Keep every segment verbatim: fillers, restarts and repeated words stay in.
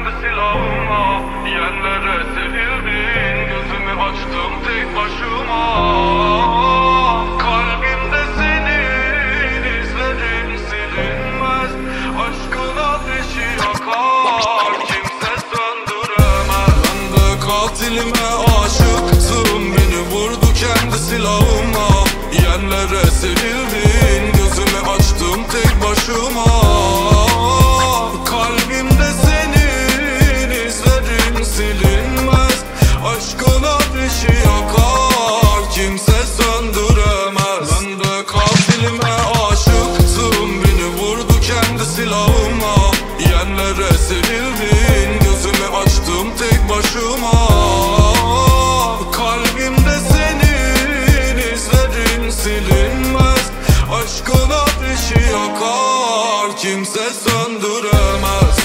kendi silahıma. Yerlere serildin, gözümü açtım tek başıma. Kalbimde senin izlerin silinmez. Aşkın ateşi yakar, kimse söndüremez. Ben de katilime aşıktım, beni vurdu kendi silahıma. Yerlere serildin, gözümü açtım tek başıma. Kalbimde senin izlerin silinmez. Aşkın ateşi yakar, kimse söndüremez. Ben de katilime aşıktım, beni vurdu kendi silahıma. Yerlere serildin, gözümü açtım tek başıma. Kalbimde senin izlerin silinmez. Aşkın ateşi yakar, kimse söndüremez.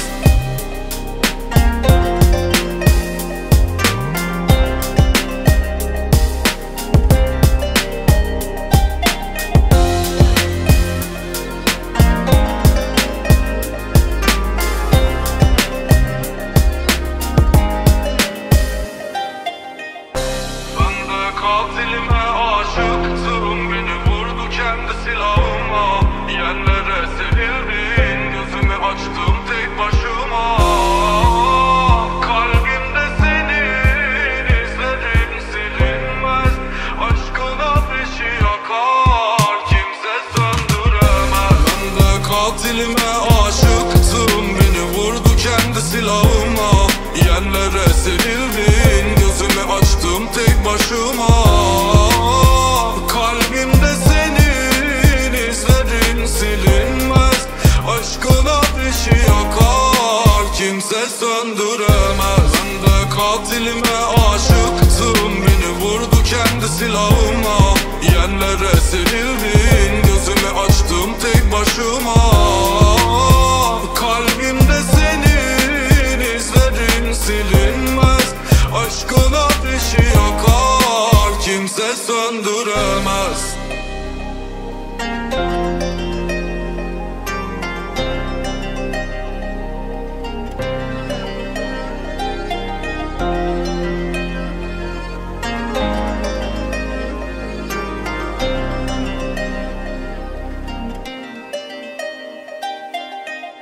Katilime aşıktım, beni vurdu kendi silahıma. Yerlere serildin, gözümü açtım tek başıma. Kalbimde senin izlerin silinmez. Aşkın ateşi yakar, kimse söndüremez. Ben de katilime aşıktım, beni vurdu kendi silahıma. Yerlere serildin, gözümü açtım tek başıma. Kalbimde senin izlerin silinmez. Aşkın ateşi yakar, kimse söndüremez. Ben de katilime aşıktım, beni vurdu kendi silahıma. Yerlere serildin, gözümü açtım tek başıma. Kalbimde senin izlerin silinmez. Aşkın ateşi yakar, kimse söndüremez.